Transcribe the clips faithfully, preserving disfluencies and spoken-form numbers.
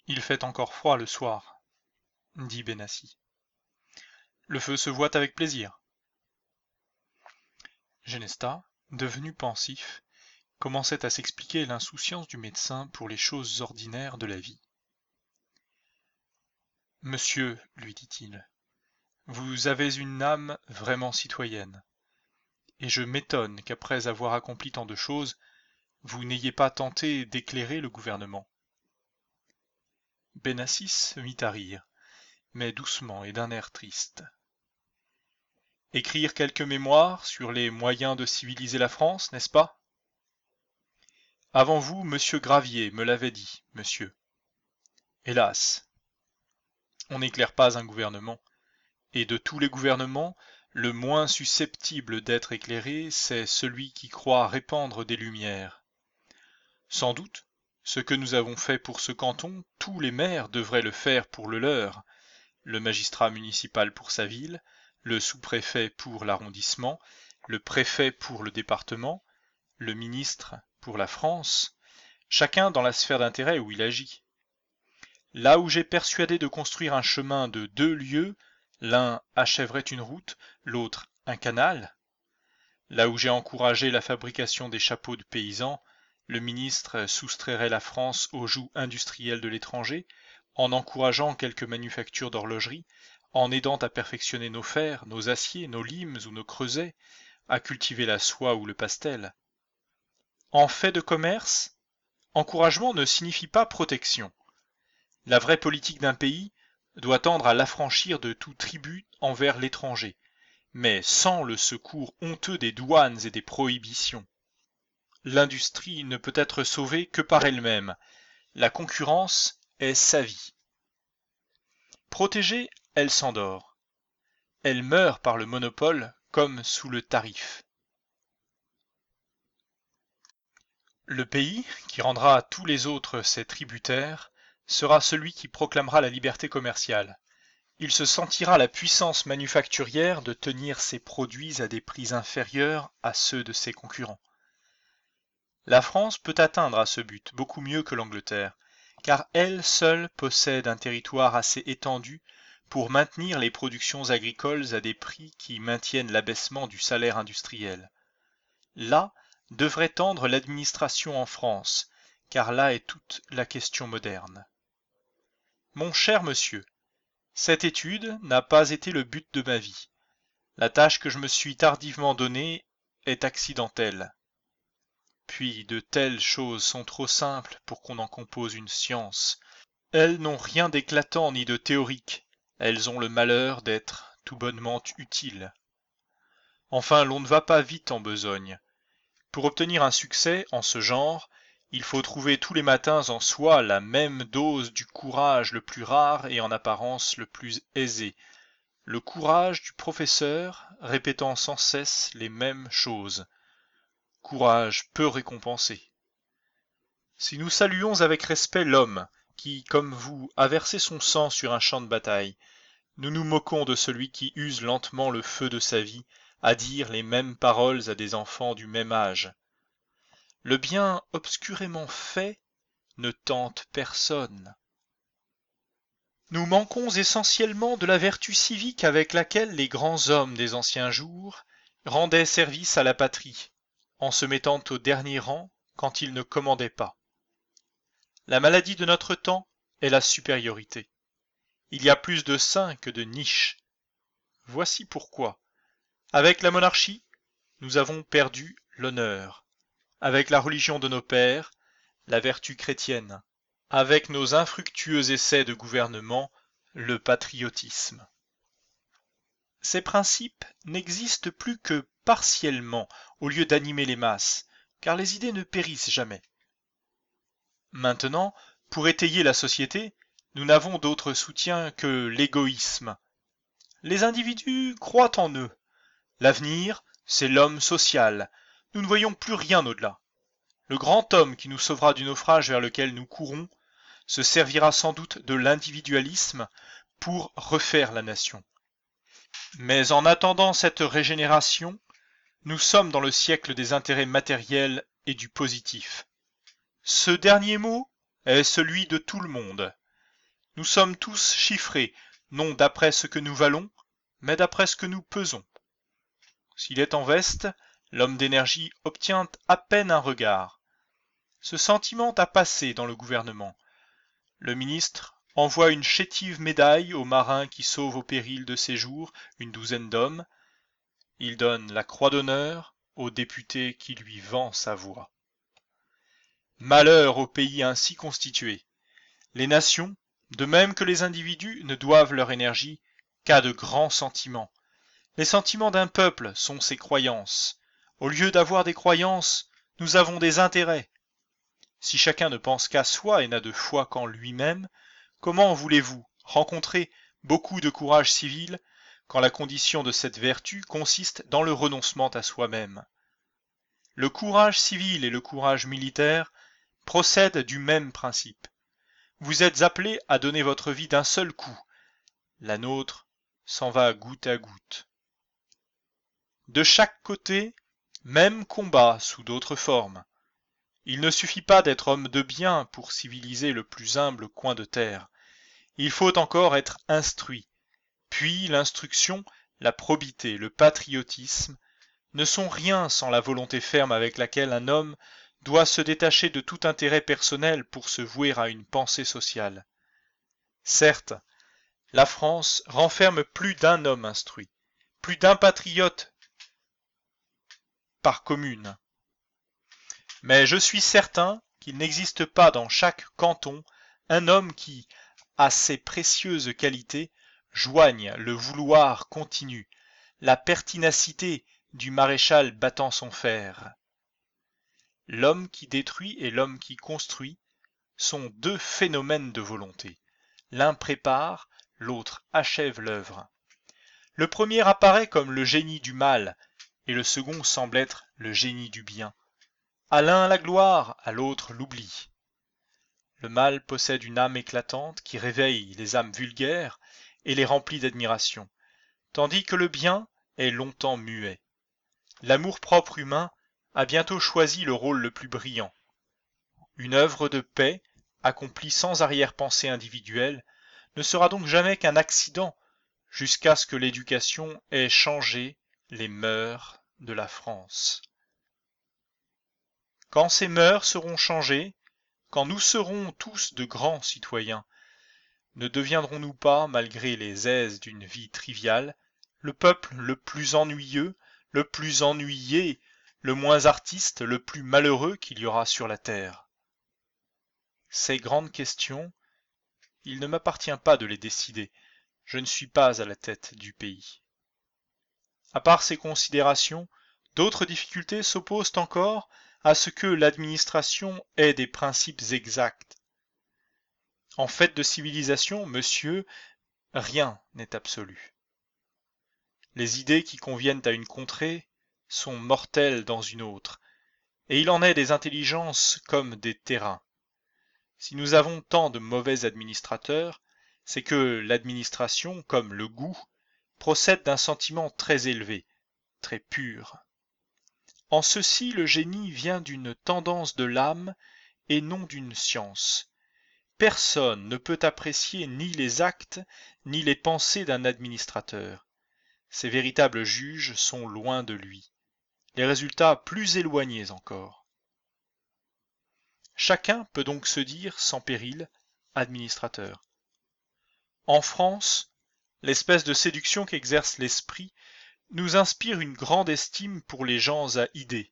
Il fait encore froid le soir, dit Benassi. Le feu se voit avec plaisir. Genesta, devenu pensif, commençait à s'expliquer l'insouciance du médecin pour les choses ordinaires de la vie. Monsieur, lui dit-il, vous avez une âme vraiment citoyenne, et je m'étonne qu'après avoir accompli tant de choses, vous n'ayez pas tenté d'éclairer le gouvernement. Benassis se mit à rire, mais doucement et d'un air triste. Écrire quelques mémoires sur les moyens de civiliser la France, n'est-ce pas? Avant vous, monsieur Gravier me l'avait dit, monsieur. Hélas, on n'éclaire pas un gouvernement, et de tous les gouvernements, le moins susceptible d'être éclairé, c'est celui qui croit répandre des lumières. Sans doute, ce que nous avons fait pour ce canton, tous les maires devraient le faire pour le leur, le magistrat municipal pour sa ville, le sous-préfet pour l'arrondissement, le préfet pour le département, le ministre pour la France, chacun dans la sphère d'intérêt où il agit. Là où j'ai persuadé de construire un chemin de deux lieues, l'un achèverait une route, l'autre un canal. Là où j'ai encouragé la fabrication des chapeaux de paysans, le ministre soustrairait la France au joug industriel de l'étranger, en encourageant quelques manufactures d'horlogerie, en aidant à perfectionner nos fers, nos aciers, nos limes ou nos creusets, à cultiver la soie ou le pastel. En fait de commerce, encouragement ne signifie pas protection. La vraie politique d'un pays doit tendre à l'affranchir de tout tribut envers l'étranger, mais sans le secours honteux des douanes et des prohibitions. L'industrie ne peut être sauvée que par elle-même. La concurrence est sa vie. Protégée, elle s'endort. Elle meurt par le monopole comme sous le tarif. Le pays, qui rendra à tous les autres ses tributaires, sera celui qui proclamera la liberté commerciale. Il se sentira la puissance manufacturière de tenir ses produits à des prix inférieurs à ceux de ses concurrents. La France peut atteindre à ce but beaucoup mieux que l'Angleterre, car elle seule possède un territoire assez étendu pour maintenir les productions agricoles à des prix qui maintiennent l'abaissement du salaire industriel. Là devrait tendre l'administration en France, car là est toute la question moderne. Mon cher monsieur, cette étude n'a pas été le but de ma vie. La tâche que je me suis tardivement donnée est accidentelle. Puis de telles choses sont trop simples pour qu'on en compose une science. Elles n'ont rien d'éclatant ni de théorique. Elles ont le malheur d'être tout bonnement utiles. Enfin, l'on ne va pas vite en besogne. Pour obtenir un succès en ce genre, il faut trouver tous les matins en soi la même dose du courage le plus rare et en apparence le plus aisé. Le courage du professeur répétant sans cesse les mêmes choses. Courage peu récompensé. Si nous saluons avec respect l'homme qui, comme vous, a versé son sang sur un champ de bataille, nous nous moquons de celui qui use lentement le feu de sa vie à dire les mêmes paroles à des enfants du même âge. Le bien obscurément fait ne tente personne. Nous manquons essentiellement de la vertu civique avec laquelle les grands hommes des anciens jours rendaient service à la patrie, en se mettant au dernier rang quand ils ne commandaient pas. La maladie de notre temps est la supériorité. Il y a plus de saints que de niches. Voici pourquoi. Avec la monarchie, nous avons perdu l'honneur. Avec la religion de nos pères, la vertu chrétienne. Avec nos infructueux essais de gouvernement, le patriotisme. Ces principes n'existent plus que partiellement au lieu d'animer les masses, car les idées ne périssent jamais. Maintenant, pour étayer la société, nous n'avons d'autre soutien que l'égoïsme. Les individus croient en eux. L'avenir, c'est l'homme social. Nous ne voyons plus rien au-delà. Le grand homme qui nous sauvera du naufrage vers lequel nous courons se servira sans doute de l'individualisme pour refaire la nation. Mais en attendant cette régénération, nous sommes dans le siècle des intérêts matériels et du positif. Ce dernier mot est celui de tout le monde. Nous sommes tous chiffrés, non d'après ce que nous valons, mais d'après ce que nous pesons. S'il est en veste, l'homme d'énergie obtient à peine un regard. Ce sentiment a passé dans le gouvernement. Le ministre envoie une chétive médaille aux marins qui sauvent au péril de ses jours une douzaine d'hommes. Il donne la croix d'honneur au député qui lui vend sa voix. Malheur au pays ainsi constitué. Les nations, de même que les individus, ne doivent leur énergie qu'à de grands sentiments. Les sentiments d'un peuple sont ses croyances. Au lieu d'avoir des croyances, nous avons des intérêts. Si chacun ne pense qu'à soi et n'a de foi qu'en lui-même, comment voulez-vous rencontrer beaucoup de courage civil quand la condition de cette vertu consiste dans le renoncement à soi-même? Le courage civil et le courage militaire procèdent du même principe. Vous êtes appelés à donner votre vie d'un seul coup. La nôtre s'en va goutte à goutte. De chaque côté, même combat sous d'autres formes. Il ne suffit pas d'être homme de bien pour civiliser le plus humble coin de terre. Il faut encore être instruit. Puis l'instruction, la probité, le patriotisme ne sont rien sans la volonté ferme avec laquelle un homme doit se détacher de tout intérêt personnel pour se vouer à une pensée sociale. Certes, la France renferme plus d'un homme instruit, plus d'un patriote par commune. Mais je suis certain qu'il n'existe pas dans chaque canton un homme qui, à ces précieuses qualités, joigne le vouloir continu, la pertinacité du maréchal battant son fer. L'homme qui détruit et l'homme qui construit sont deux phénomènes de volonté. L'un prépare, l'autre achève l'œuvre. Le premier apparaît comme le génie du mal, et le second semble être le génie du bien. À l'un la gloire, à l'autre l'oubli. Le mal possède une âme éclatante qui réveille les âmes vulgaires et les remplit d'admiration, tandis que le bien est longtemps muet. L'amour-propre humain a bientôt choisi le rôle le plus brillant. Une œuvre de paix, accomplie sans arrière-pensée individuelle, ne sera donc jamais qu'un accident jusqu'à ce que l'éducation ait changé les mœurs de la France. Quand ces mœurs seront changées, quand nous serons tous de grands citoyens, ne deviendrons-nous pas, malgré les aises d'une vie triviale, le peuple le plus ennuyeux, le plus ennuyé, le moins artiste, le plus malheureux qu'il y aura sur la terre? Ces grandes questions, il ne m'appartient pas de les décider, je ne suis pas à la tête du pays. À part ces considérations, d'autres difficultés s'opposent encore à ce que l'administration ait des principes exacts. En fait de civilisation, monsieur, rien n'est absolu. Les idées qui conviennent à une contrée sont mortelles dans une autre, et il en est des intelligences comme des terrains. Si nous avons tant de mauvais administrateurs, c'est que l'administration, comme le goût, procède d'un sentiment très élevé, très pur. En ceci, le génie vient d'une tendance de l'âme et non d'une science. Personne ne peut apprécier ni les actes ni les pensées d'un administrateur. Ses véritables juges sont loin de lui, les résultats plus éloignés encore. Chacun peut donc se dire, sans péril, administrateur. En France, l'espèce de séduction qu'exerce l'esprit nous inspire une grande estime pour les gens à idées.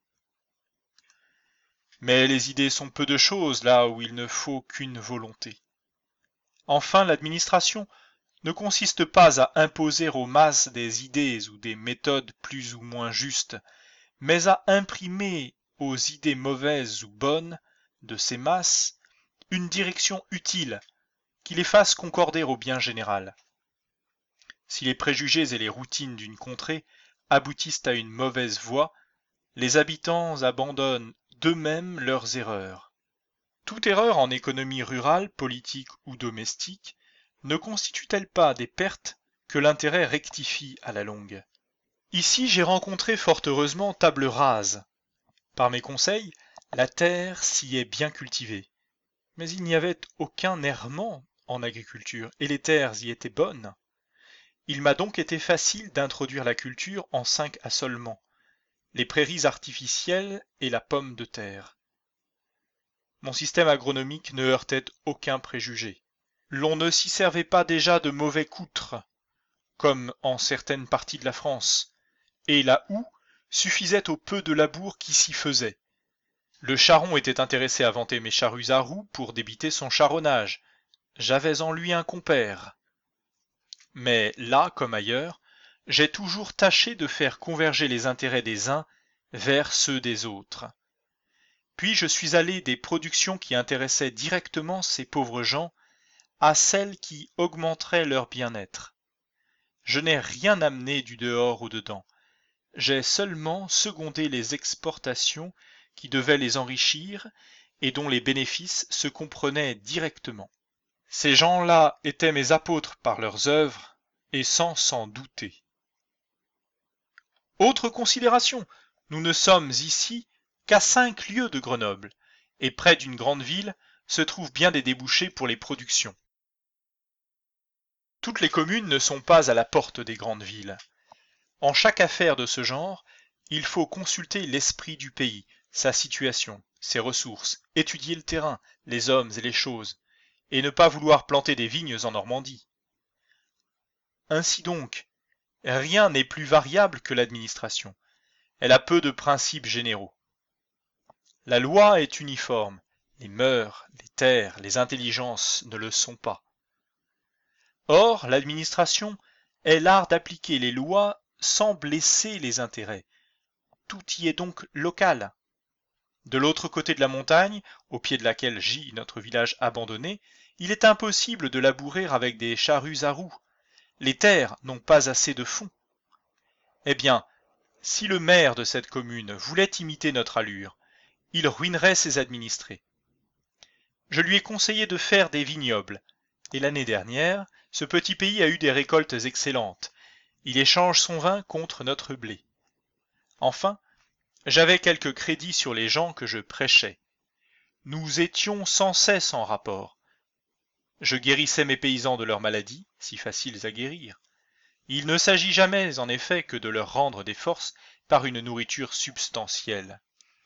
Mais les idées sont peu de choses là où il ne faut qu'une volonté. Enfin, l'administration ne consiste pas à imposer aux masses des idées ou des méthodes plus ou moins justes, mais à imprimer aux idées mauvaises ou bonnes de ces masses une direction utile qui les fasse concorder au bien général. Si les préjugés et les routines d'une contrée aboutissent à une mauvaise voie, les habitants abandonnent d'eux-mêmes leurs erreurs. Toute erreur en économie rurale, politique ou domestique ne constitue-t-elle pas des pertes que l'intérêt rectifie à la longue? Ici, j'ai rencontré fort heureusement table rase. Par mes conseils, la terre s'y est bien cultivée. Mais il n'y avait aucun errement en agriculture, et les terres y étaient bonnes. Il m'a donc été facile d'introduire la culture en cinq assolements, les prairies artificielles et la pomme de terre. Mon système agronomique ne heurtait aucun préjugé. L'on ne s'y servait pas déjà de mauvais coutres, comme en certaines parties de la France, et la houe suffisait au peu de labour qui s'y faisait. Le charron était intéressé à vanter mes charrues à roues pour débiter son charronnage. J'avais en lui un compère. Mais là, comme ailleurs, j'ai toujours tâché de faire converger les intérêts des uns vers ceux des autres. Puis je suis allé des productions qui intéressaient directement ces pauvres gens à celles qui augmenteraient leur bien-être. Je n'ai rien amené du dehors au dedans. J'ai seulement secondé les exportations qui devaient les enrichir et dont les bénéfices se comprenaient directement. Ces gens-là étaient mes apôtres par leurs œuvres, et sans s'en douter. Autre considération, nous ne sommes ici qu'à cinq lieues de Grenoble, et près d'une grande ville se trouvent bien des débouchés pour les productions. Toutes les communes ne sont pas à la porte des grandes villes. En chaque affaire de ce genre, il faut consulter l'esprit du pays, sa situation, ses ressources, étudier le terrain, les hommes et les choses, et ne pas vouloir planter des vignes en Normandie. Ainsi donc, rien n'est plus variable que l'administration. Elle a peu de principes généraux. La loi est uniforme, les mœurs, les terres, les intelligences ne le sont pas. Or, l'administration est l'art d'appliquer les lois sans blesser les intérêts. Tout y est donc local. De l'autre côté de la montagne, au pied de laquelle gît notre village abandonné, il est impossible de labourer avec des charrues à roues. Les terres n'ont pas assez de fond. Eh bien, si le maire de cette commune voulait imiter notre allure, il ruinerait ses administrés. Je lui ai conseillé de faire des vignobles, et l'année dernière, ce petit pays a eu des récoltes excellentes. Il échange son vin contre notre blé. Enfin, j'avais quelques crédits sur les gens que je prêchais. Nous étions sans cesse en rapport. Je guérissais mes paysans de leurs maladies, si faciles à guérir. Il ne s'agit jamais, en effet, que de leur rendre des forces par une nourriture substantielle.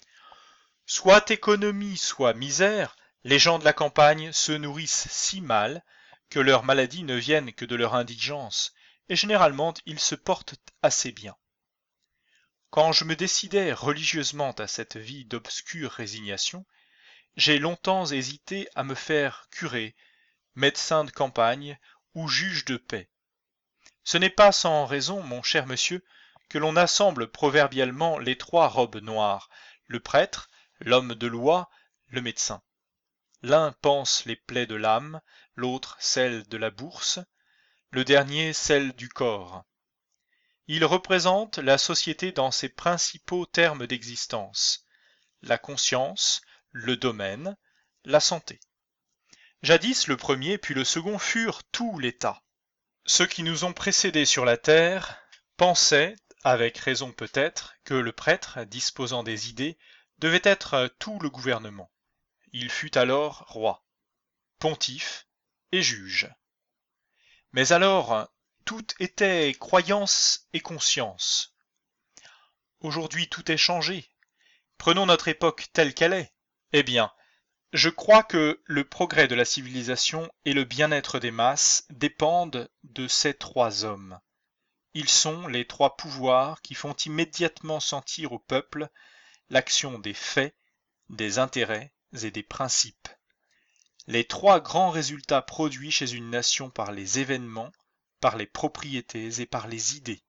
Soit économie, soit misère, les gens de la campagne se nourrissent si mal que leurs maladies ne viennent que de leur indigence, et généralement ils se portent assez bien. Quand je me décidai religieusement à cette vie d'obscure résignation, j'ai longtemps hésité à me faire curé, médecin de campagne ou juge de paix. Ce n'est pas sans raison, mon cher monsieur, que l'on assemble proverbialement les trois robes noires, le prêtre, l'homme de loi, le médecin. L'un panse les plaies de l'âme, l'autre celles de la bourse, le dernier celles du corps. Il représente la société dans ses principaux termes d'existence, la conscience, le domaine, la santé. Jadis le premier puis le second furent tout l'État. Ceux qui nous ont précédés sur la terre pensaient, avec raison peut-être, que le prêtre, disposant des idées, devait être tout le gouvernement. Il fut alors roi, pontife et juge. Mais alors, tout était croyance et conscience. Aujourd'hui tout est changé. Prenons notre époque telle qu'elle est. Eh bien, je crois que le progrès de la civilisation et le bien-être des masses dépendent de ces trois hommes. Ils sont les trois pouvoirs qui font immédiatement sentir au peuple l'action des faits, des intérêts et des principes. Les trois grands résultats produits chez une nation par les événements, par les propriétés et par les idées.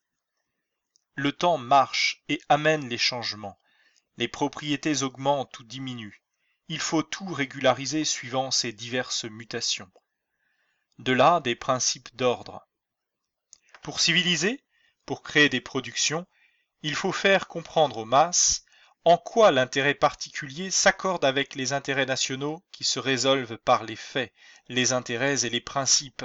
Le temps marche et amène les changements. Les propriétés augmentent ou diminuent. Il faut tout régulariser suivant ces diverses mutations. De là des principes d'ordre. Pour civiliser, pour créer des productions, il faut faire comprendre aux masses en quoi l'intérêt particulier s'accorde avec les intérêts nationaux qui se résolvent par les faits, les intérêts et les principes.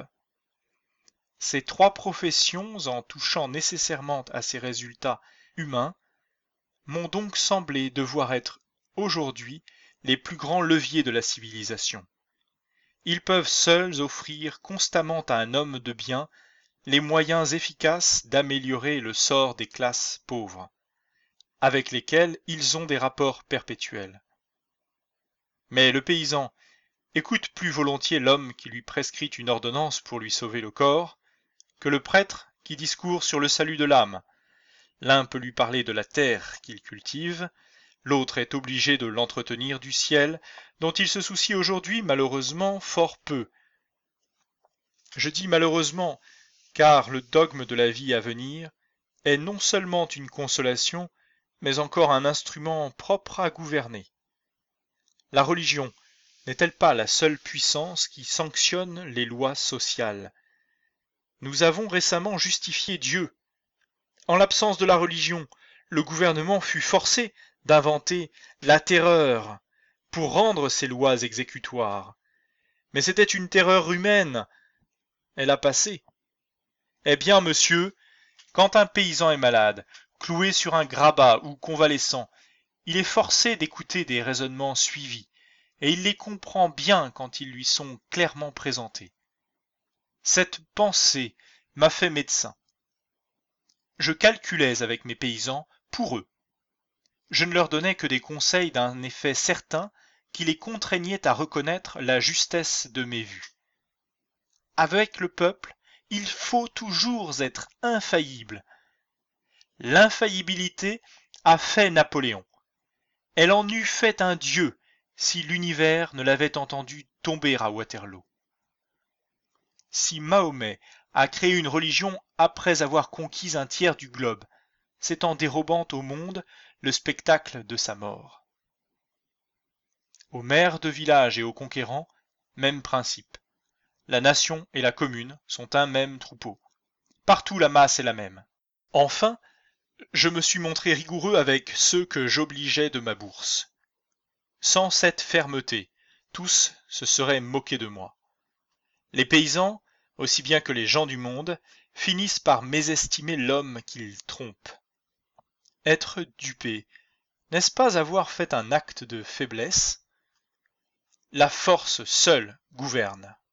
Ces trois professions, en touchant nécessairement à ces résultats humains, m'ont donc semblé devoir être aujourd'hui les plus grands leviers de la civilisation. Ils peuvent seuls offrir constamment à un homme de bien les moyens efficaces d'améliorer le sort des classes pauvres, avec lesquelles ils ont des rapports perpétuels. Mais le paysan écoute plus volontiers l'homme qui lui prescrit une ordonnance pour lui sauver le corps, que le prêtre qui discourt sur le salut de l'âme. L'un peut lui parler de la terre qu'il cultive, l'autre est obligé de l'entretenir du ciel, dont il se soucie aujourd'hui malheureusement fort peu. Je dis malheureusement, car le dogme de la vie à venir est non seulement une consolation, mais encore un instrument propre à gouverner. La religion n'est-elle pas la seule puissance qui sanctionne les lois sociales? Nous avons récemment justifié Dieu. En l'absence de la religion, le gouvernement fut forcé d'inventer la terreur pour rendre ses lois exécutoires. Mais c'était une terreur humaine. Elle a passé. Eh bien, monsieur, quand un paysan est malade, cloué sur un grabat ou convalescent, il est forcé d'écouter des raisonnements suivis, et il les comprend bien quand ils lui sont clairement présentés. Cette pensée m'a fait médecin. Je calculais avec mes paysans pour eux. Je ne leur donnais que des conseils d'un effet certain qui les contraignaient à reconnaître la justesse de mes vues. Avec le peuple, il faut toujours être infaillible. L'infaillibilité a fait Napoléon. Elle en eût fait un dieu si l'univers ne l'avait entendu tomber à Waterloo. Si Mahomet a créé une religion après avoir conquis un tiers du globe, c'est en dérobant au monde le spectacle de sa mort. Aux maires de village et aux conquérants, même principe. La nation et la commune sont un même troupeau. Partout la masse est la même. Enfin, je me suis montré rigoureux avec ceux que j'obligeais de ma bourse. Sans cette fermeté, tous se seraient moqués de moi. Les paysans, aussi bien que les gens du monde, finissent par mésestimer l'homme qu'ils trompent. Être dupé, n'est-ce pas avoir fait un acte de faiblesse? La force seule gouverne.